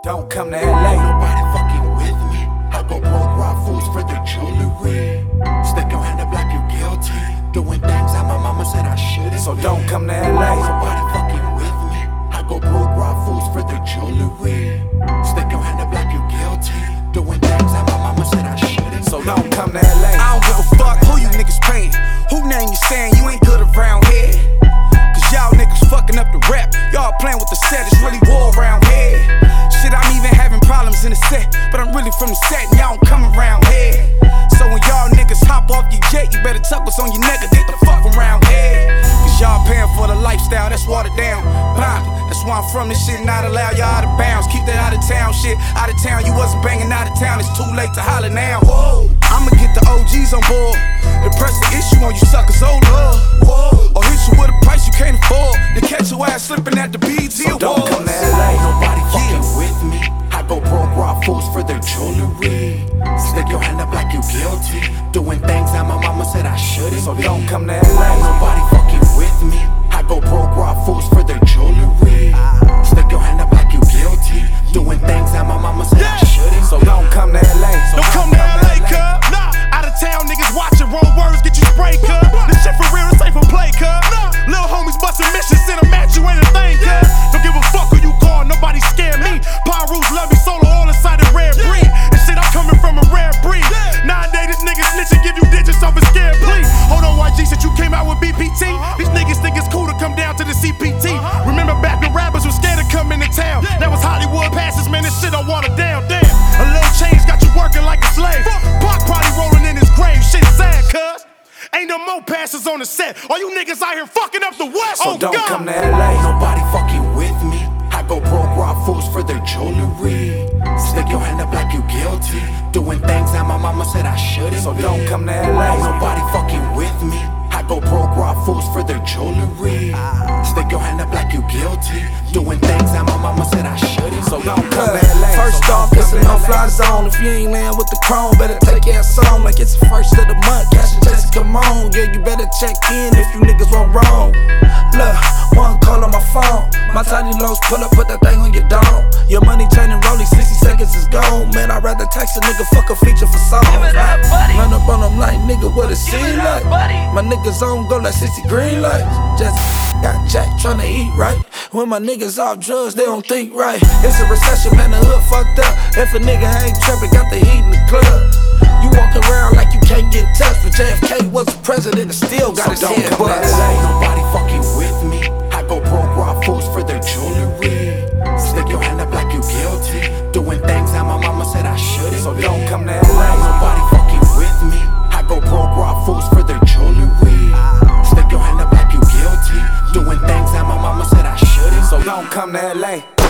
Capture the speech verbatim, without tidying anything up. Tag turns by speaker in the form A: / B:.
A: Don't come to L A.
B: Nobody fucking with me. I go broke, rob fools for their jewelry. Stick your hand up like you guilty. Doing things that my mama said I shouldn't.
A: So don't come to L A.
B: Nobody fucking with me. I go broke, rob fools for their jewelry. Stick your hand up like you guilty. Doing things that my mama said I shouldn't.
A: So don't come to L A.
C: I don't give a fuck who you niggas paying. Who name you saying you ain't good around here? Cause y'all niggas fucking up the rap. Y'all playing with the set, it's really war around here. Shit, I'm even having problems in the set, but I'm really from the set and y'all don't come around here. So when y'all niggas hop off your jet, you better tuck what's on your neck or get the fuck around here. Cause y'all paying for the lifestyle, that's watered down. Blind, that's where I'm from, this shit not allowed, y'all out of bounds. Keep that out of town shit, out of town, you wasn't banging out of town, it's too late to holler now. Whoa. I'ma get the O Gs on board and press the issue on you suckers, oh lord. Whoa. Or hit you with a price you can't afford, to catch your ass slipping at the B E T
A: So don't come to
B: L A. Nobody fucking with me. I go broke, rob fools for their jewelry. Stick your hand up like you guilty. Doing things that my mama said I shouldn't.
A: So don't come to L A.
B: Nobody fucking with me. I go broke, rob fools for their jewelry. Stick your hand up like you guilty. Doing things that my mama said I shouldn't.
A: So don't come to L A. So
C: Don't come to L A, cuz. Nah, out of town niggas watching, wrong words get you sprayed, cuz. This shit for real, this ain't for play, cuz. Little homies bustin' missions, send them at you, ain't a thing, cuz. Don't give a fuck who you call, nobody scare me. Pyrus love me, solo all inside a rare breed. And shit, I'm coming from a rare breed. Nowadays, this nigga snitchin', give you digits off a scared plea. Hold on, Y G, since you came out with B P T, these niggas think it's cool to come down to the C P T. Remember back when rappers were scared to come into town? That was Hollywood passes, man, this shit I water down, damn. A little change got you working like a slave. Pac probably rolling in his grave, shit sad, cuz. Ain't no more passes on the set. All you niggas out here fucking up the West.
A: So
C: Oh
A: don't
C: God.
A: come to L A.
B: Nobody fucking with me. I go broke, rob fools for their jewelry. Stick your hand up like you guilty. Doing things that my mama said I shouldn't.
A: So don't come to L A.
B: Nobody fucking with me. I go broke, rob fools for their jewelry. Stick your hand up like you guilty. Doing things that my mama said I shouldn't.
A: So don't come to L A.
D: First off, it's a no-fly zone. If you ain't land with the chrome, better take your ass on like it's the first of the month. Cash and checks, come on. Yeah, you better check in if you niggas went wrong. Look, one call on my phone. My tiny lows pull up, put that thing on your dome. Your money turning rolling, sixty seconds is gone. Man, I'd rather text a nigga, fuck a feature for songs. Run up on them like, nigga, what it seem like? My niggas on go like sixty green lights. Just got jack tryna eat right. When my niggas off drugs, they don't think right. It's a recession, man, the hood fucked up. If a nigga ain't trippin', got the heat in the club. You walk around like you can't get touched, but J F K was the president and still got his
A: So don't
D: head
A: come to
D: bust.
A: L A.
B: Nobody fucking with me. I go broke, rob fools for their jewelry. Stick your hand up like you guilty. Doing things that my mama said I shouldn't.
A: So don't come to L A.
B: Nobody fucking with me. I go broke, rob fools for their jewelry. Stick your hand up like you guilty. Doing things that my mama said I shouldn't.
A: So don't come to L A.